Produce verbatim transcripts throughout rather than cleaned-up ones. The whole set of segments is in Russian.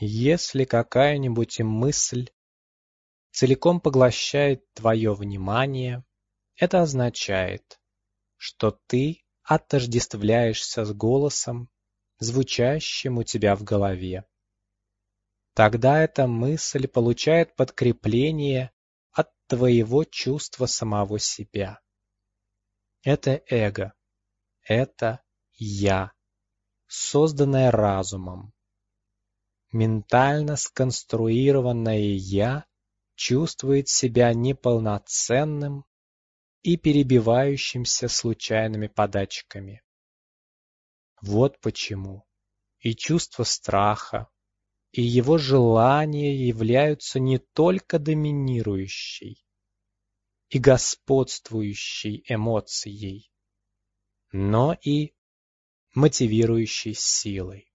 Если какая-нибудь мысль целиком поглощает твое внимание, это означает, что ты отождествляешься с голосом, звучащим у тебя в голове. Тогда эта мысль получает подкрепление от твоего чувства самого себя. Это эго, это «я», созданное разумом. Ментально сконструированное «я» чувствует себя неполноценным и перебивающимся случайными подачками. Вот почему и чувство страха, и его желания являются не только доминирующей и господствующей эмоцией, но и мотивирующей силой.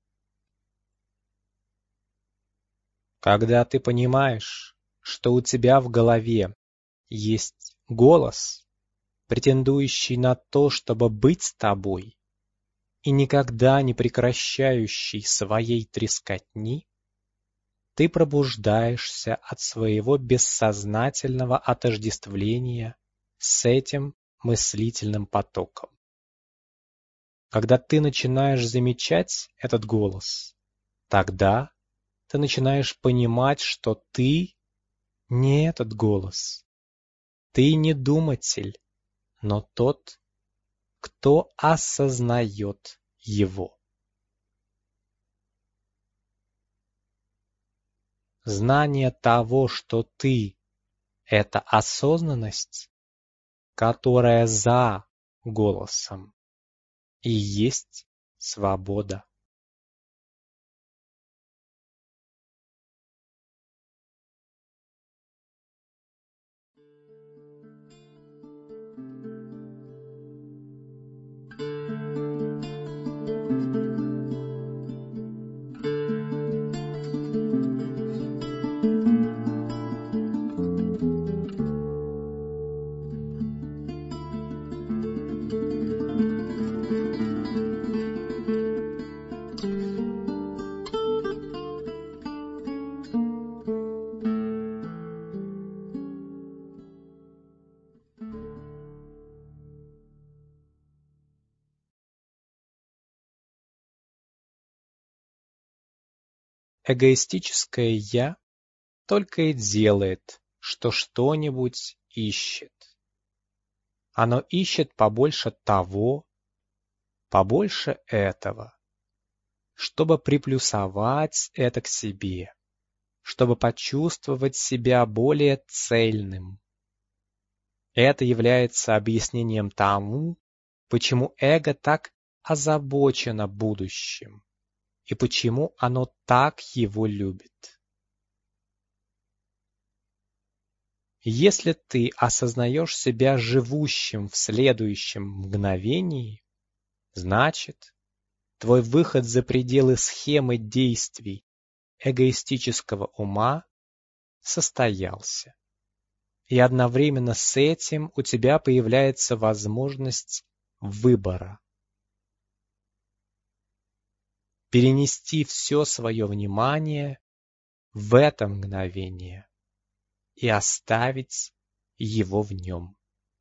Когда ты понимаешь, что у тебя в голове есть голос, претендующий на то, чтобы быть с тобой, и никогда не прекращающий своей трескотни, ты пробуждаешься от своего бессознательного отождествления с этим мыслительным потоком. Когда ты начинаешь замечать этот голос, тогда ты начинаешь понимать, что ты не этот голос. Ты не думатель, но тот, кто осознает его. Знание того, что ты — это осознанность, которая за голосом, и есть свобода. Эгоистическое «я» только и делает, что что-нибудь ищет. Оно ищет побольше того, побольше этого, чтобы приплюсовать это к себе, чтобы почувствовать себя более цельным. Это является объяснением тому, почему эго так озабочено будущим и почему оно так его любит. Если ты осознаешь себя живущим в следующем мгновении, значит, твой выход за пределы схемы действий эгоистического ума состоялся. И одновременно с этим у тебя появляется возможность выбора. Перенести все свое внимание в это мгновение и оставить его в нем.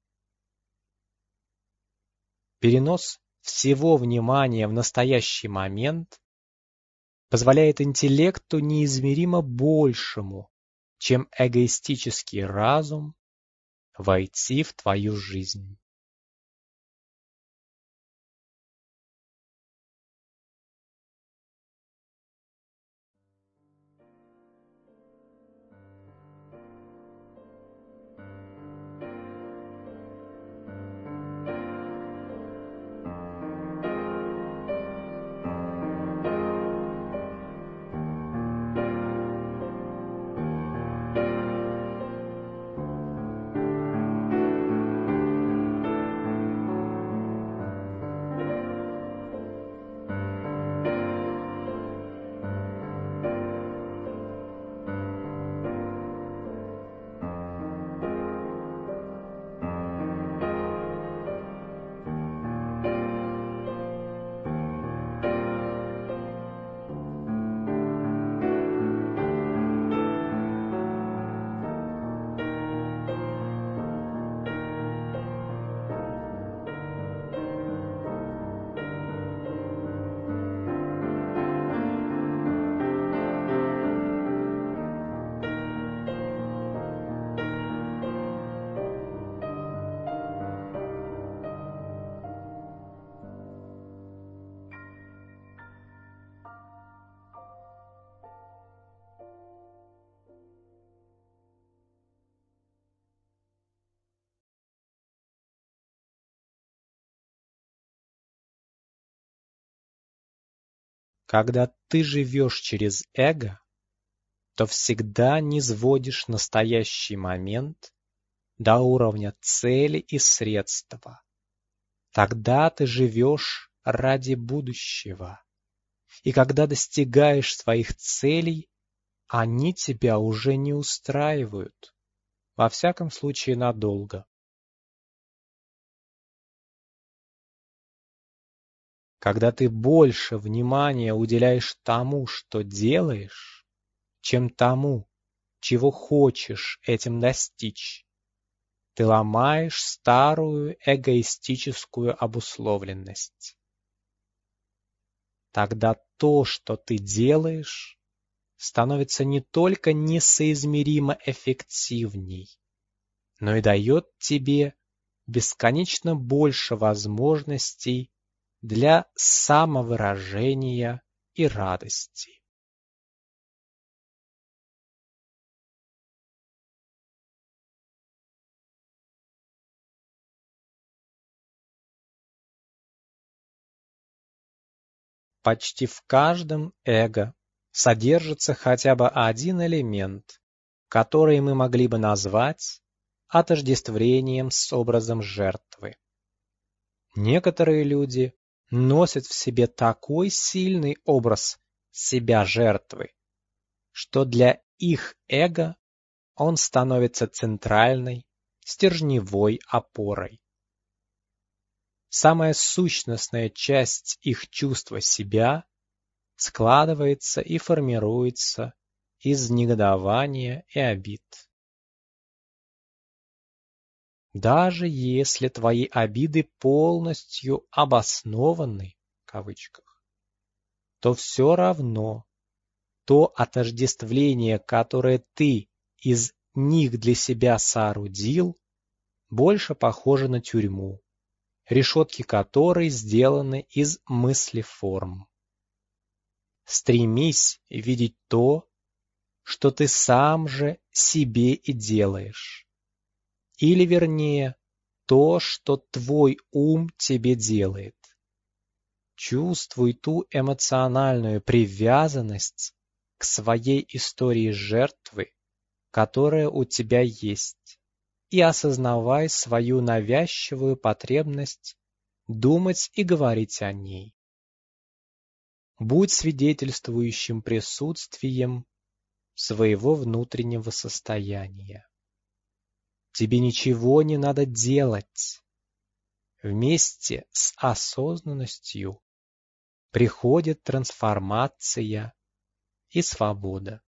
Перенос всего внимания в настоящий момент позволяет интеллекту неизмеримо большему, чем эгоистический разум, войти в твою жизнь. Когда ты живешь через эго, то всегда низводишь настоящий момент до уровня цели и средства. Тогда ты живешь ради будущего. И когда достигаешь своих целей, они тебя уже не устраивают. Во всяком случае, надолго. Когда ты больше внимания уделяешь тому, что делаешь, чем тому, чего хочешь этим достичь, ты ломаешь старую эгоистическую обусловленность. Тогда то, что ты делаешь, становится не только несоизмеримо эффективней, но и дает тебе бесконечно больше возможностей для самовыражения и радости. Почти в каждом эго содержится хотя бы один элемент, который мы могли бы назвать отождествлением с образом жертвы. Некоторые люди носят в себе такой сильный образ себя жертвы, что для их эго он становится центральной, стержневой опорой. Самая сущностная часть их чувства себя складывается и формируется из негодования и обид. Даже если твои обиды полностью обоснованы, в кавычках, то все равно то отождествление, которое ты из них для себя соорудил, больше похоже на тюрьму, решетки которой сделаны из мыслеформ. Стремись видеть то, что ты сам же себе и делаешь. Или, вернее, то, что твой ум тебе делает. Чувствуй ту эмоциональную привязанность к своей истории жертвы, которая у тебя есть, и осознавай свою навязчивую потребность думать и говорить о ней. Будь свидетельствующим присутствием своего внутреннего состояния. Тебе ничего не надо делать. Вместе с осознанностью приходит трансформация и свобода.